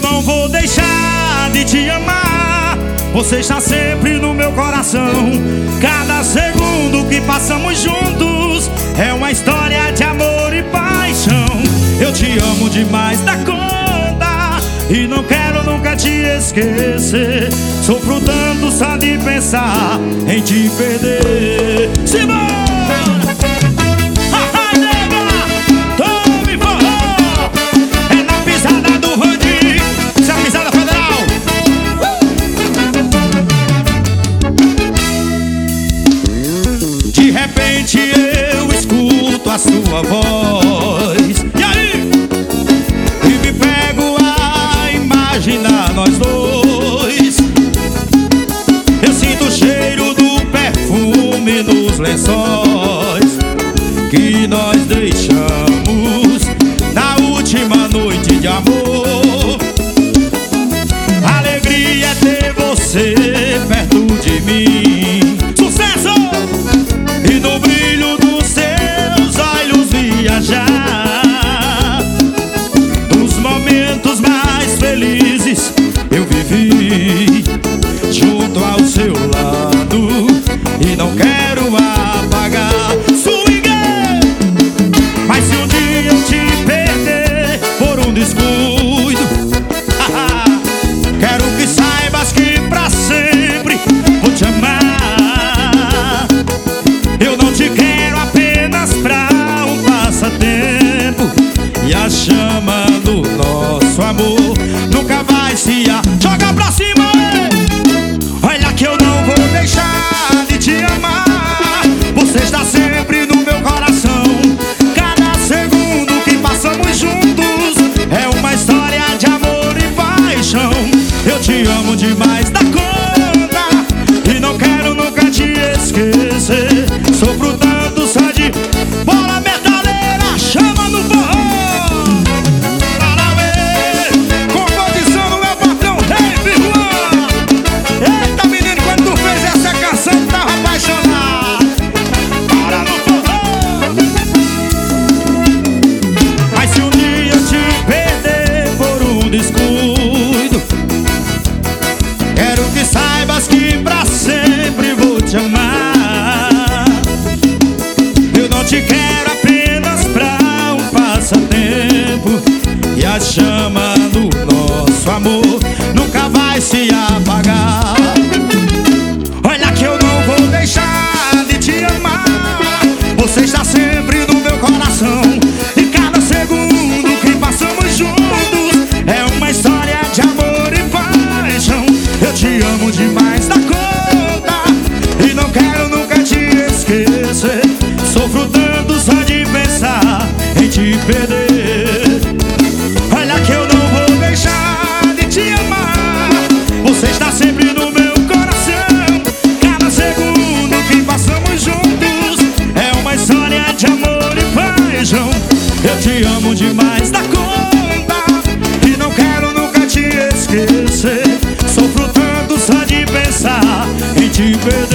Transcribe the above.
não vou deixar de te amar. Você está sempre no meu coração. Cada segundo que passamos juntos é uma história de amor e paixão. Eu te amo demais da conta e não quero nunca te esquecer. Sofro tanto só de pensar em te perder. Simbora! De repente eu escuto a sua voz, e aí? E me pego a imaginar nós dois. Eu sinto o cheiro do perfume nos lençóis que nós deixamos na última noite de amor. Alegria é ter você perto de mim. Sucesso! E no brilho dos seus olhos viajar. Os momentos mais felizes eu vivi junto ao seu lado e não quero apagar. Swinguer! Mas se um dia eu te perder por um descuido, quero que saibas que pra sempre vou te amar. Eu não te quero apenas pra um passatempo, e a chama do nosso amor nunca vai se joga pra cima, olha que eu não vou deixar de te amar. Você está sempre no meu coração. Cada segundo que passamos juntos é uma história de amor e paixão. Eu te amo demais da conta e não quero nunca te esquecer. Sofro tanto só de bola metaleira, chama no forró. Parabéns, composição do meu patrão Dave Juan. Eita menino, quando tu fez essa canção tu tava apaixonado. Para no forró. Mas se um dia eu te perder por um descuido, quero que saibas que pra sempre vou te amar. Eu não te quero apenas pra um passatempo, e a chama do nosso amor nunca vai se apagar. Olha que eu não vou deixar de te amar. Você está sempre no meu coração. E cada segundo que passamos juntos é uma história de amor e paixão. Eu te amo demais da conta e não quero nunca te esquecer. Sofro tanto só de pensar em te perder. Olha que eu não vou deixar de te amar. Você está sempre no meu coração. Cada segundo que passamos juntos é uma história de amor e paixão. Eu te amo demais da conta e não quero nunca te esquecer. Sofro tanto só de pensar em te perder.